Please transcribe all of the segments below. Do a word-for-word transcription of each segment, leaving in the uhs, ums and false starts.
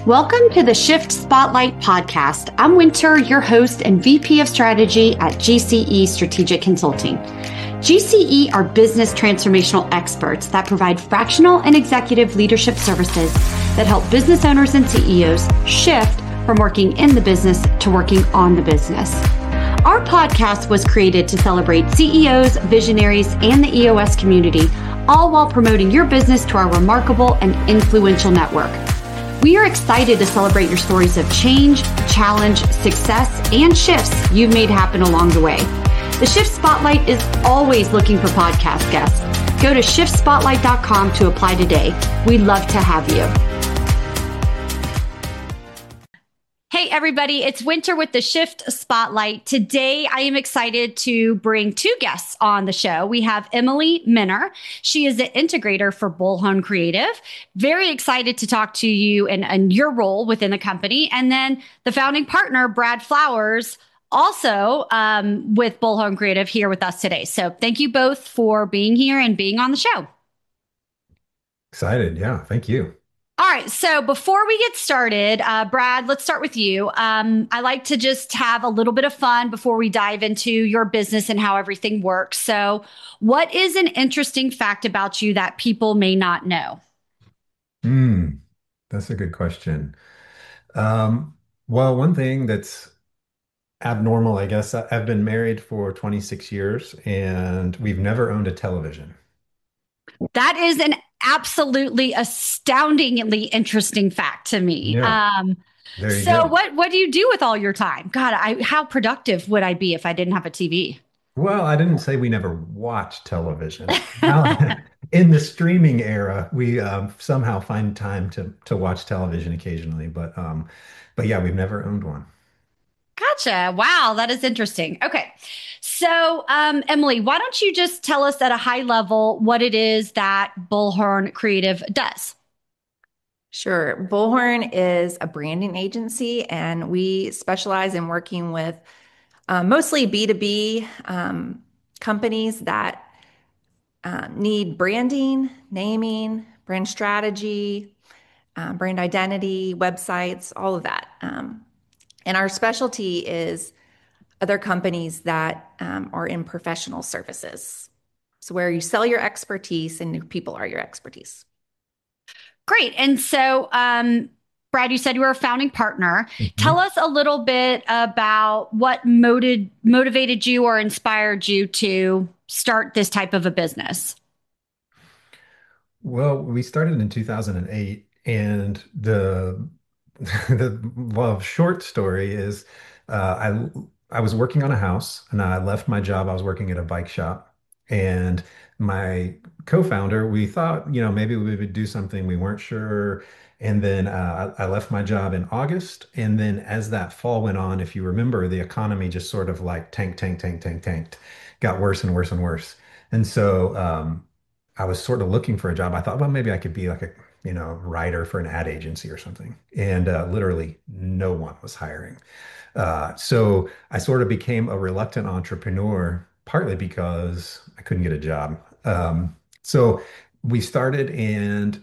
Welcome to the Shift Spotlight podcast. I'm Winter, your host and V P of Strategy at G C E Strategic Consulting. G C E are business transformational experts that provide fractional and executive leadership services that help business owners and C E Os shift from working in the business to working on the business. Our podcast was created to celebrate C E Os, visionaries, and the E O S community, all while promoting your business to our remarkable and influential network. We are excited to celebrate your stories of change, challenge, success, and shifts you've made happen along the way. The Shift Spotlight is always looking for podcast guests. Go to shift spotlight dot com to apply today. We'd love to have you. Hey, everybody, it's Winter with the Shift Spotlight. Today, I am excited to bring two guests on the show. We have Emily Minner. She is the integrator for Bullhorn Creative. Very excited to talk to you and, and your role within the company. And then the founding partner, Brad Flowers, also um, with Bullhorn Creative here with us today. So thank you both for being here and being on the show. Excited. Yeah. Thank you. All right. So before we get started, uh, Brad, let's start with you. Um, I like to just have a little bit of fun before we dive into your business and how everything works. So what is an interesting fact about you that people may not know? Hmm. That's a good question. Um, well, one thing that's abnormal, I guess, I- I've been married for twenty-six years and we've never owned a television. That is an absolutely astoundingly interesting fact to me. Yeah, Um, there you so go. what, what do you do with all your time? God, I, how productive would I be if I didn't have a T V? Well, I didn't say we never watch television. Now, in the streaming era, we um, somehow find time to to watch television occasionally, but um, but yeah, we've never owned one. Gotcha. Wow, that is interesting. Okay. So, um, Emily, why don't you just tell us at a high level what it is that Bullhorn Creative does? Sure. Bullhorn is a branding agency, and we specialize in working with uh, mostly B two B um, companies that um, need branding, naming, brand strategy, um, brand identity, websites, all of that. Um, and our specialty is other companies that um, are in professional services. So, where you sell your expertise and your people are your expertise. Great. And so, um, Brad, you said you were a founding partner. Tell Mhm. us a little bit about what motiv- motivated you or inspired you to start this type of a business. Well, we started in two thousand eight, and the the well, short story is uh, I I was working on a house, and I left my job. I was working at a bike shop, and my co-founder, we thought, you know, maybe we would do something. We weren't sure. And then uh, I I left my job in August. And then as that fall went on, if you remember, the economy just sort of like tank, tank, tank, tank, tanked, got worse and worse and worse. And so um, I was sort of looking for a job. I thought, well, maybe I could be like a, you know, writer for an ad agency or something. And uh, literally no one was hiring. Uh, so I sort of became a reluctant entrepreneur, partly because I couldn't get a job. Um, so we started and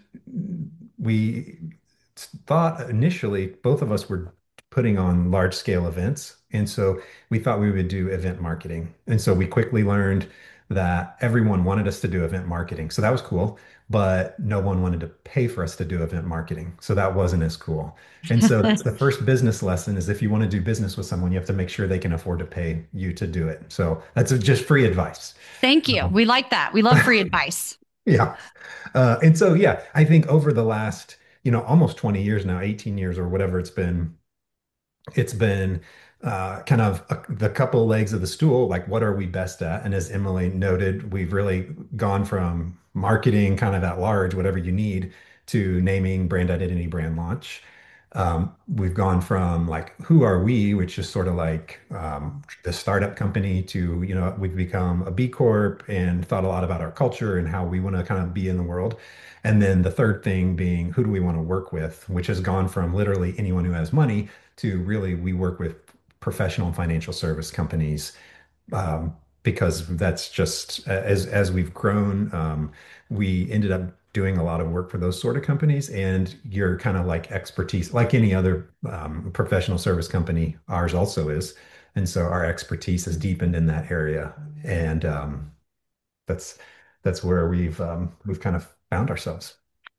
we thought initially both of us were putting on large scale events. And so we thought we would do event marketing. And so we quickly learned that everyone wanted us to do event marketing. So that was cool, but no one wanted to pay for us to do event marketing. So that wasn't as cool. And so that's the first business lesson is if you want to do business with someone, you have to make sure they can afford to pay you to do it. So that's just free advice. Thank you. Um, We like that. We love free advice. yeah. Uh, and so, yeah, I think over the last, you know, almost twenty years now, eighteen years or whatever it's been, it's been uh, kind of a, the couple legs of the stool, like what are we best at? And as Emily noted, we've really gone from marketing kind of at large, whatever you need, to naming, brand identity, brand launch. Um, we've gone from like who are we, which is sort of like um, the startup company, to you know we've become a B Corp and thought a lot about our culture and how we want to kind of be in the world. And then the third thing being who do we want to work with, which has gone from literally anyone who has money to really we work with professional and financial service companies um, because that's just as as we've grown, um, we ended up doing a lot of work for those sort of companies, and your kind of like expertise, like any other um, professional service company, ours also is. And so our expertise is deepened in that area, and um, that's that's where we've um, we've kind of found ourselves.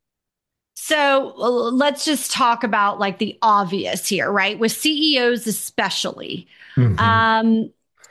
So uh, let's just talk about like the obvious here, right? With C E Os especially. Mhm. Um,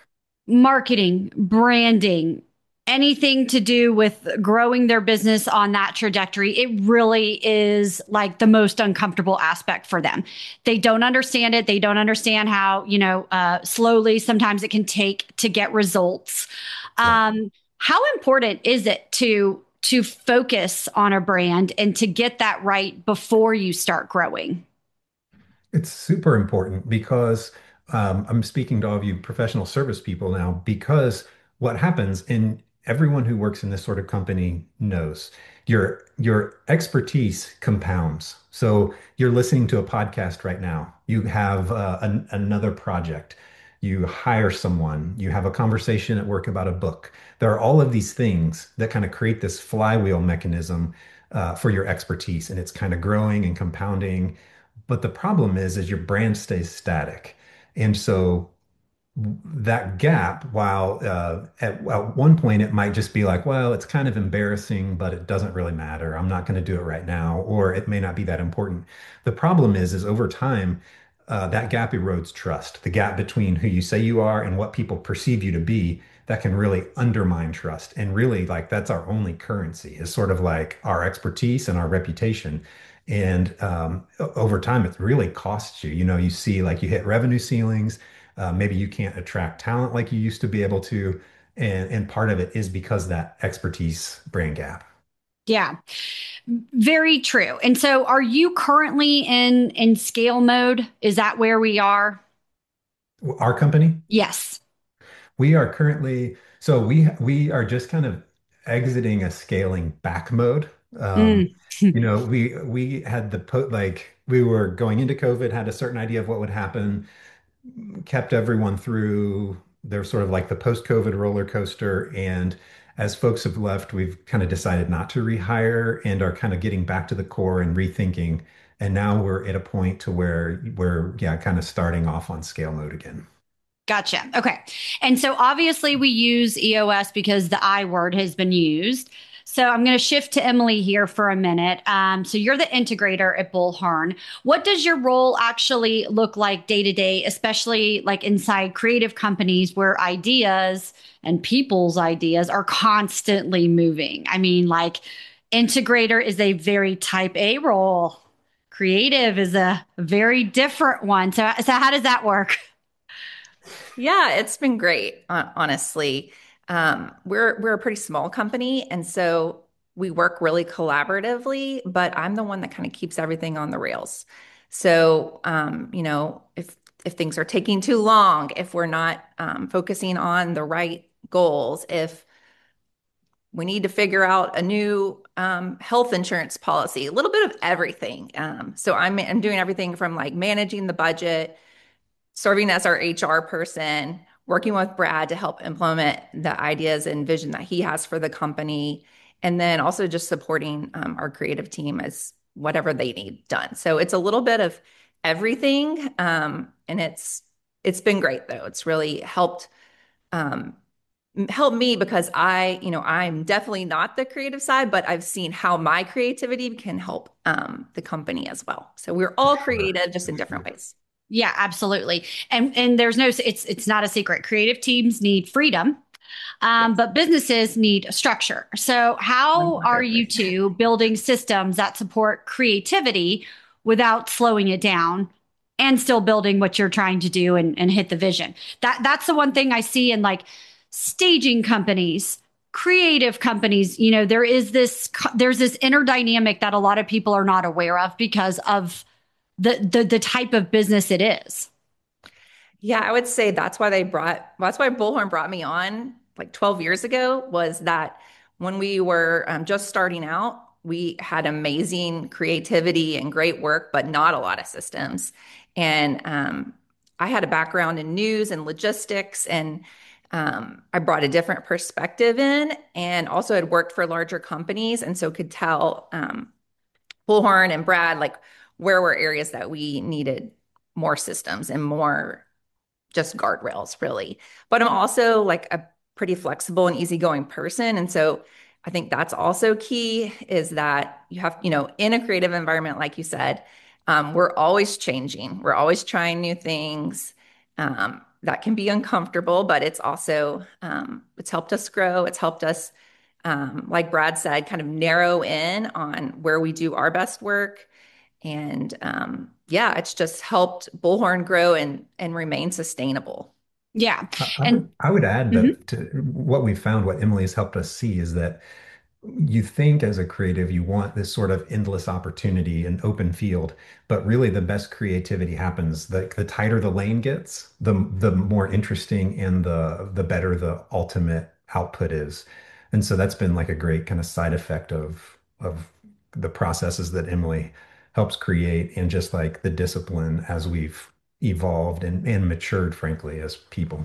Marketing, branding, anything to do with growing their business on that trajectory, it really is like the most uncomfortable aspect for them. They don't understand it. They don't understand how, you know, uh, slowly sometimes it can take to get results. Yeah. Um, how important is it to to focus on a brand and to get that right before you start growing? It's super important because um, I'm speaking to all of you professional service people now, because what happens, and everyone who works in this sort of company knows, your your expertise compounds. So you're listening to a podcast right now. You have uh, an, another project. You hire someone. You have a conversation at work about a book. There are all of these things that kind of create this flywheel mechanism uh, for your expertise, and it's kind of growing and compounding. But the problem is, is your brand stays static. And so that gap, while uh, at, at one point it might just be like, well, it's kind of embarrassing, but it doesn't really matter. I'm not going to do it right now, or it may not be that important. The problem is, is over time, uh, that gap erodes trust. The gap between who you say you are and what people perceive you to be, that can really undermine trust. And really, like that's our only currency, is sort of like our expertise and our reputation. And um, o- over time, it really costs you. You know, you see like you hit revenue ceilings. Uh, maybe you can't attract talent like you used to be able to. And, and part of it is because that expertise brand gap. Yeah, very true. And so are you currently in in scale mode? Is that where we are? Our company, Yes. we are currently, so we we are just kind of exiting a scaling back mode. Um, Mm. you know, we we had the put like we were going into COVID, had a certain idea of what would happen, kept everyone through their sort of like the post-COVID roller coaster. And as folks have left, we've kind of decided not to rehire and are kind of getting back to the core and rethinking. And now we're at a point to where we're, yeah, kind of starting off on scale mode again. Gotcha. Okay. And so obviously we use E O S because the I word has been used. So I'm going to shift to Emily here for a minute. Um, so you're the integrator at Bullhorn. What does your role actually look like day to day, especially like inside creative companies where ideas and people's ideas are constantly moving? I mean, like integrator is a very type A role. Creative is a very different one. So, so how does that work? Yeah, it's been great, hon- honestly. Um, we're we're a pretty small company, and so we work really collaboratively, but I'm the one that kind of keeps everything on the rails. So, um, you know, if if things are taking too long, if we're not um, focusing on the right goals, if we need to figure out a new um, health insurance policy, a little bit of everything. Um, so I'm I'm doing everything from like managing the budget, serving as our H R person, working with Brad to help implement the ideas and vision that he has for the company, and then also just supporting um, our creative team as whatever they need done. So it's a little bit of everything, um, and it's it's been great though. It's really helped um, helped me because I, you know, I'm definitely not the creative side, but I've seen how my creativity can help um, the company as well. So we're For all sure. creative, just For in different sure. ways. Yeah, absolutely. And and there's no it's it's not a secret. Creative teams need freedom, um, Yes. but businesses need structure. So how are you one hundred percent. two building systems that support creativity without slowing it down and still building what you're trying to do and, and hit the vision? That that's the one thing I see in like staging companies, creative companies. You know, there is this there's this inner dynamic that a lot of people are not aware of because of the the the type of business it is. Yeah, I would say that's why they brought, that's why Bullhorn brought me on like twelve years ago, was that when we were um, just starting out, we had amazing creativity and great work, but not a lot of systems. And um, I had a background in news and logistics, and um, I brought a different perspective in and also had worked for larger companies. And so could tell um, Bullhorn and Brad, like where were areas that we needed more systems and more just guardrails, really. But I'm also like a pretty flexible and easygoing person. And so I think that's also key is that you have, you know, in a creative environment, like you said, um, we're always changing, we're always trying new things. Um, that can be uncomfortable, but it's also, um, it's helped us grow. It's helped us, um, like Brad said, kind of narrow in on where we do our best work. And um, yeah, it's just helped Bullhorn grow and and remain sustainable. Yeah. I, I And would I would add mhm. that to what we found, what Emily has helped us see is that you think as a creative, you want this sort of endless opportunity and open field, but really the best creativity happens. The, the tighter the lane gets, the the more interesting and the the better the ultimate output is. And so that's been like a great kind of side effect of of the processes that Emily helps create and just like the discipline as we've evolved and, and matured, frankly, as people.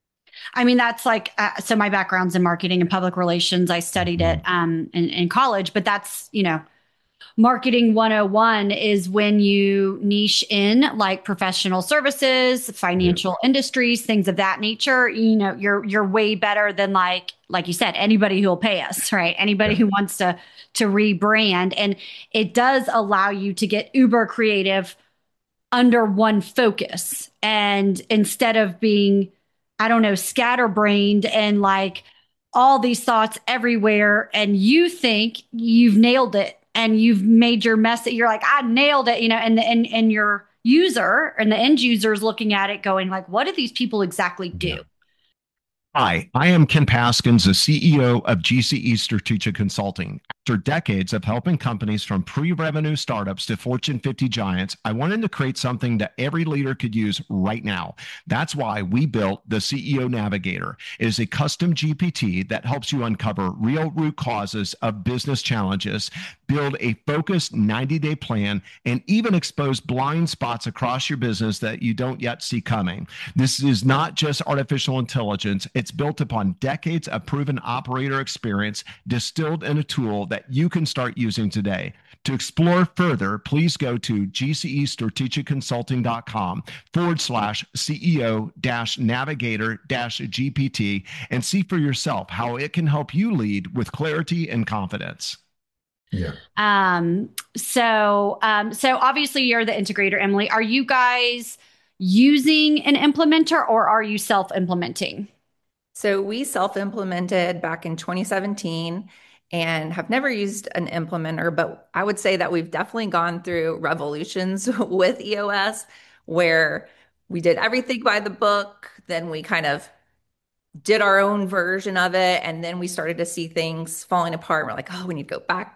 I mean, that's like, uh, so my background's in marketing and public relations. I studied it Mhm. um, in, in college, but that's, you know, marketing one oh one is when you niche in like professional services, Yeah. financial industries, things of that nature. You know, you're you're way better than like like you said, anybody who will pay us, right? Anybody Yeah. who wants to to rebrand. And it does allow you to get uber creative under one focus. And instead of being, I don't know, scatterbrained and like all these thoughts everywhere, and you think you've nailed it and you've made your mess that you're like, I nailed it, you know, and and and your user and the end user is looking at it going like, what do these people exactly do? Yeah. Hi, I am Ken Paskins, the C E O of G C E Strategic Consulting. After decades of helping companies from pre-revenue startups to Fortune fifty giants, I wanted to create something that every leader could use right now. That's why we built the C E O Navigator. It is a custom G P T that helps you uncover real root causes of business challenges, build a focused ninety-day plan, and even expose blind spots across your business that you don't yet see coming. This is not just artificial intelligence. It's built upon decades of proven operator experience distilled in a tool that you can start using today. To explore further, please go to gcestrategicconsulting.com forward slash CEO dash navigator dash GPT and see for yourself how it can help you lead with clarity and confidence. Yeah. Um, so um, so obviously you're the integrator, Emily. Are you guys using an implementer or are you self-implementing? So we self-implemented back in twenty seventeen and have never used an implementer, but I would say that we've definitely gone through revolutions with E O S where we did everything by the book, then we kind of did our own version of it, and then we started to see things falling apart. We're like, oh, we need to go back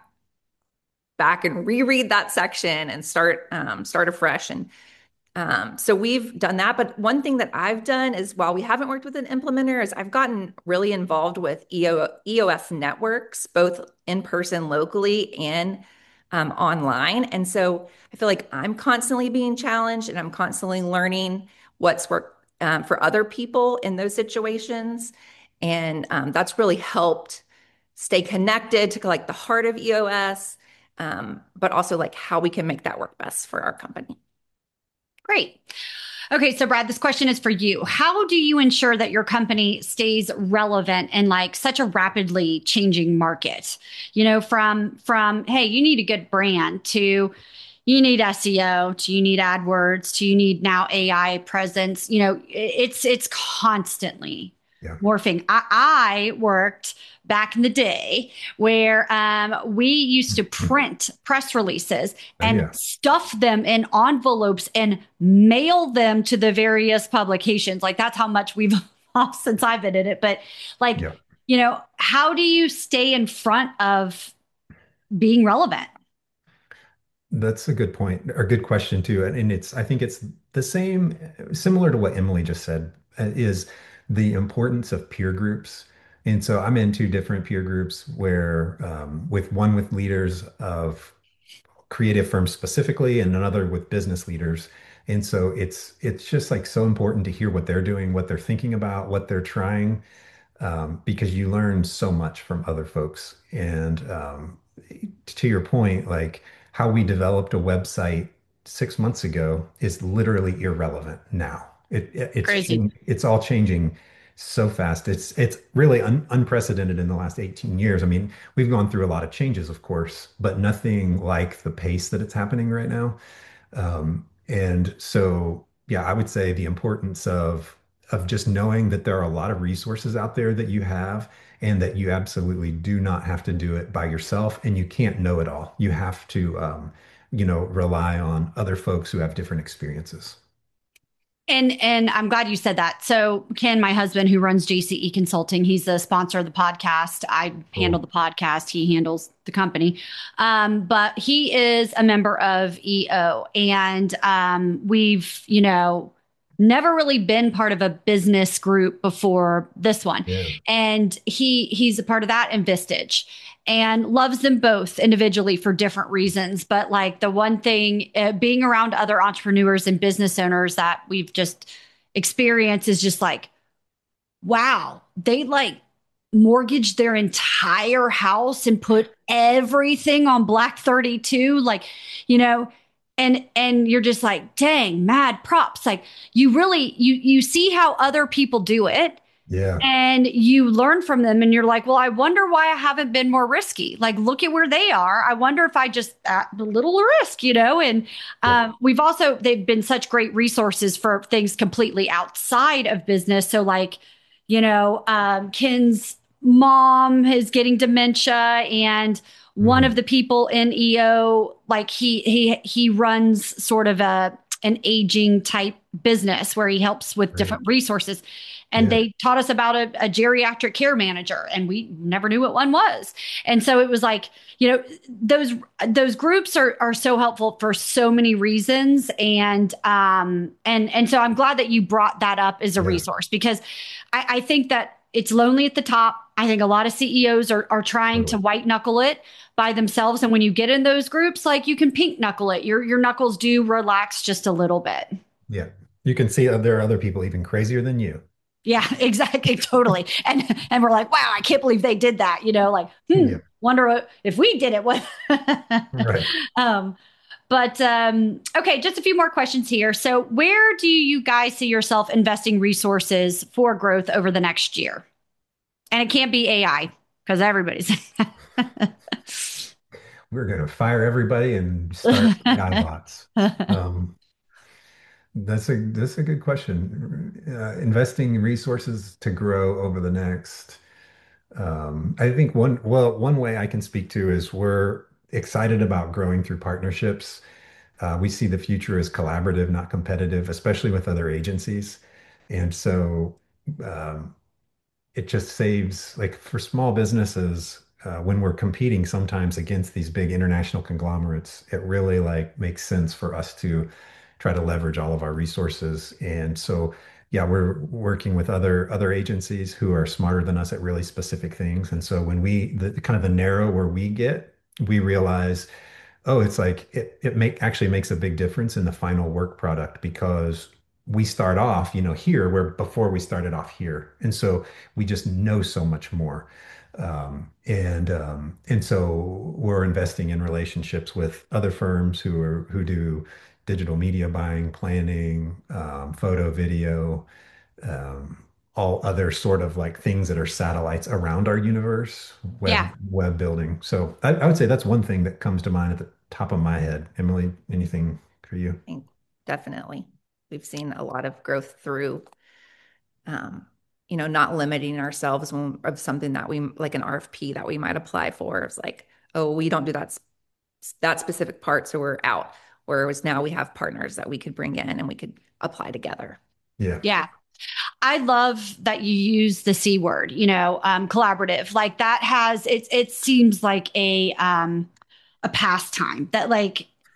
back and reread that section and start um, start afresh. And um, so we've done that. But one thing that I've done is while we haven't worked with an implementer, is I've gotten really involved with E O, E O S networks, both in person locally and um, online. And so I feel like I'm constantly being challenged and I'm constantly learning what's worked um, for other people in those situations. And um, that's really helped stay connected to like the heart of E O S, um, but also like how we can make that work best for our company. Great. Okay, so Brad, this question is for you. How do you ensure that your company stays relevant in like such a rapidly changing market? You know, from from hey, you need a good brand to you need S E O to you need AdWords to you need now A I presence. You know, it's it's constantly Yeah. morphing. I, I worked back in the day where um, we used to print press releases Oh, and yeah. stuff them in envelopes and mail them to the various publications. Like that's how much we've lost since I've been in it. But like, Yeah. you know, how do you stay in front of being relevant? That's a good point, or good question too. And, and it's, I think it's the same, similar to what Emily just said, uh, is the importance of peer groups. And so I'm in two different peer groups where, um, with one with leaders of creative firms specifically, and another with business leaders. And so it's it's just like so important to hear what they're doing, what they're thinking about, what they're trying, um, because you learn so much from other folks. And um, to your point, like how we developed a website six months ago is literally irrelevant now. It, it it's Crazy. chang- it's all changing so fast. It's it's really un unprecedented in the last eighteen years. I mean, we've gone through a lot of changes, of course, but nothing like the pace that it's happening right now. Um, and so, yeah, I would say the importance of of just knowing that there are a lot of resources out there that you have, and that you absolutely do not have to do it by yourself, and you can't know it all. You have to, um, you know, rely on other folks who have different experiences. And and I'm glad you said that. So Ken, my husband who runs J C E Consulting, he's the sponsor of the podcast. I handle Cool. the podcast. He handles the company. Um, but he is a member of E O. And um, we've, you know, never really been part of a business group before this one. Yeah. And he he's a part of that and Vistage and loves them both individually for different reasons. But like the one thing, uh, being around other entrepreneurs and business owners that we've just experienced is just like, wow, they like mortgaged their entire house and put everything on Black thirty-two, like, you know, and and you're just like, dang, mad props. Like you really you you see how other people do it Yeah. and you learn from them and you're like, well, I wonder why I haven't been more risky. Like, look at where they are. I wonder if I just at a little risk, you know? And Yeah. um, we've also, they've been such great resources for things completely outside of business. So like, you know, um, Ken's mom is getting dementia and one of Mhm. the people in E O, like he, he, he runs sort of a, an aging type business where he helps with Great. different resources. And Yeah. they taught us about a, a geriatric care manager, and we never knew what one was. And so it was like, you know, those those groups are are so helpful for so many reasons. And um and and so I'm glad that you brought that up as a Yeah. resource because I, I think that it's lonely at the top. I think a lot of C E Os are are trying to Totally. white knuckle it by themselves. And when you get in those groups, like you can pink knuckle it. Your your knuckles do relax just a little bit. Yeah. You can see that there are other people even crazier than you. Yeah, exactly, totally. And and we're like, wow, I can't believe they did that. You know, like, hmm, Yeah. wonder what, if we did it. What? Right. um, but um, okay, just a few more questions here. So, where do you guys see yourself investing resources for growth over the next year? And it can't be A I because everybody's. We're going to fire everybody and start A I bots. Um, That's a that's a good question. Uh, investing resources to grow over the next, um, I think one well one way I can speak to is we're excited about growing through partnerships. Uh, we see the future as collaborative, not competitive, especially with other agencies. And so um, it just saves, like for small businesses, uh, when we're competing sometimes against these big international conglomerates, it really like makes sense for us to try to leverage all of our resources. And so, yeah, we're working with other other agencies who are smarter than us at really specific things. And so when we the kind of the narrow where we get, we realize, oh, it's like it it make actually makes a big difference in the final work product because we start off, you know, here where before we started off here. And so we just know so much more. Um, and um, and so we're investing in relationships with other firms who are who do digital media buying, planning, um, photo, video, um, all other sort of like things that are satellites around our universe, Yeah. web web building. So I, I would say that's one thing that comes to mind at the top of my head. Emily, anything for you? think definitely. We've seen a lot of growth through, um, you know, not limiting ourselves when, of something that we like an R F P that we might apply for. It's like, oh, we don't do that that specific part, so we're out. Whereas now we have partners that we could bring in and we could apply together. Yeah. Yeah. I love that you use the C word, you know, um, collaborative. Like that has it it seems like a um a pastime that like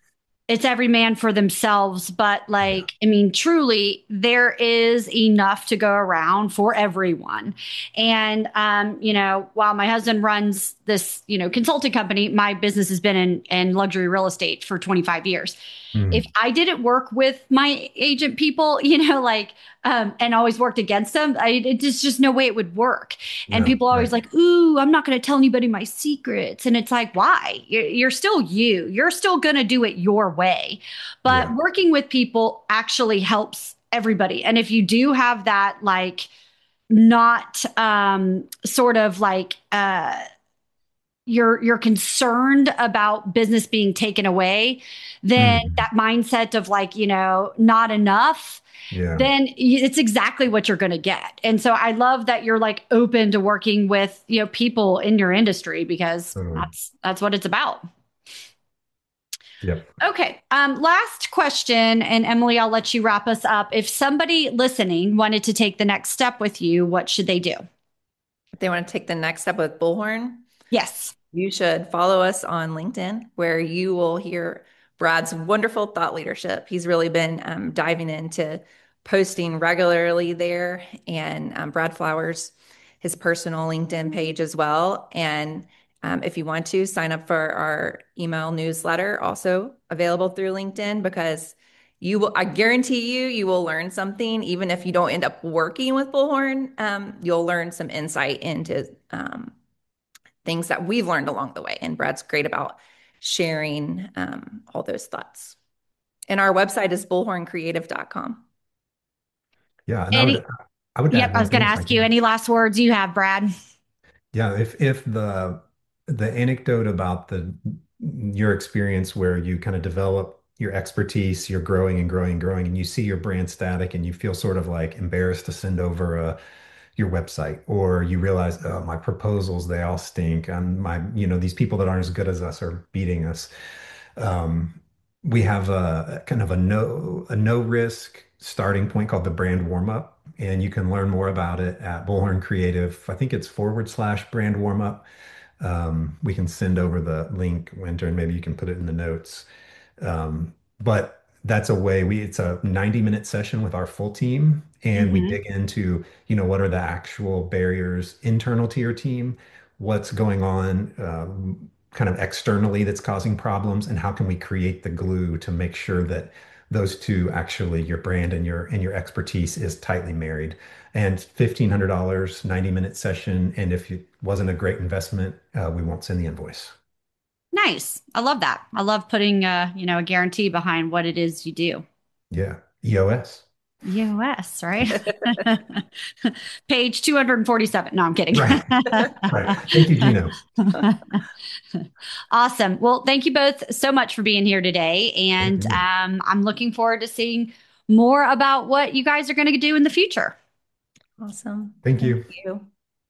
it's every man for themselves. But like, I mean, truly, there is enough to go around for everyone. And, um, you know, while my husband runs this, you know, consulting company, my business has been in, in luxury real estate for twenty-five years. Mm. If I didn't work with my agent people, you know, like, um, and always worked against them, I, it just, just no way it would work. And no, people are always right. like, ooh, I'm not going to tell anybody my secrets. And it's like, why? You're, you're still you. You're still going to do it your way. But yeah. working with people actually helps everybody. And if you do have that, like, not um, sort of like, uh, you're you're concerned about business being taken away, then mm. that mindset of like, you know, not enough, yeah. then it's exactly what you're going to get. And so I love that you're like open to working with, you know, people in your industry, because mm. that's that's what it's about. Yep. Okay. Um, last question, and Emily, I'll let you wrap us up. If somebody listening wanted to take the next step with you, what should they do? If they want to take the next step with Bullhorn? Yes. You should follow us on LinkedIn, where you will hear Brad's wonderful thought leadership. He's really been um, diving into posting regularly there, and um, Brad Flowers, his personal LinkedIn page as well. And um, if you want to sign up for our email newsletter, also available through LinkedIn, because you will, I guarantee you, you will learn something. Even if you don't end up working with Bullhorn, um, you'll learn some insight into um, things that we've learned along the way. And Brad's great about sharing um, all those thoughts. And our website is bullhorn creative dot com. Yeah. And any, I would, I would yep. I was going to ask you, any last words you have, Brad? Yeah. If, if the, the anecdote about the, your experience where you kind of develop your expertise, you're growing and growing and growing, and you see your brand static and you feel sort of like embarrassed to send over a, your website, or you realize, oh, my proposals, they all stink. And my, you know, these people that aren't as good as us are beating us. Um, we have a kind of a no, a no risk starting point called the brand warm up. And you can learn more about it at Bullhorn Creative. I think it's forward slash brand warm up. Um, we can send over the link, Winter, and maybe you can put it in the notes. Um, but that's a way we, it's a ninety minute session with our full team. And mm-hmm. we dig into, you know, what are the actual barriers internal to your team? What's going on um, kind of externally that's causing problems? And how can we create the glue to make sure that those two, actually your brand and your, and your expertise, is tightly married? And fifteen hundred dollars, ninety minute session. And if it wasn't a great investment, uh, we won't send the invoice. Nice. I love that. I love putting, uh, you know, a guarantee behind what it is you do. Yeah. E O S. E O S, right? Page two hundred forty-seven. No, I'm kidding. Right. Right. Thank you, Gino. Awesome. Well, thank you both so much for being here today. And um, I'm looking forward to seeing more about what you guys are going to do in the future. Awesome. Thank you. Thank you.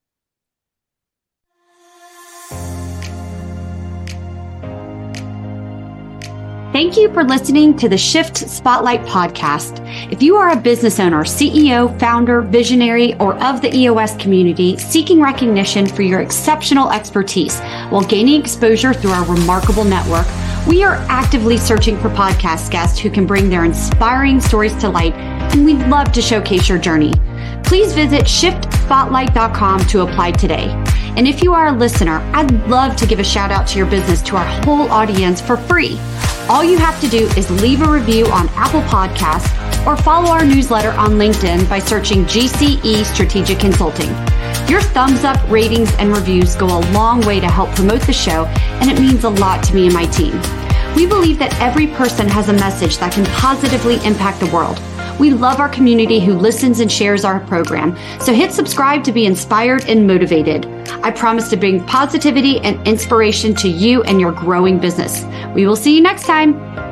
Thank you for listening to the Shift Spotlight podcast. If you are a business owner, C E O, founder, visionary, or of the E O S community seeking recognition for your exceptional expertise while gaining exposure through our remarkable network, we are actively searching for podcast guests who can bring their inspiring stories to light, and we'd love to showcase your journey. Please visit shift spotlight dot com to apply today. And if you are a listener, I'd love to give a shout out to your business to our whole audience for free. All you have to do is leave a review on Apple Podcasts or follow our newsletter on LinkedIn by searching G C E Strategic Consulting. Your thumbs up, ratings, and reviews go a long way to help promote the show, and it means a lot to me and my team. We believe that every person has a message that can positively impact the world. We love our community who listens and shares our program, so hit subscribe to be inspired and motivated. I promise to bring positivity and inspiration to you and your growing business. We will see you next time.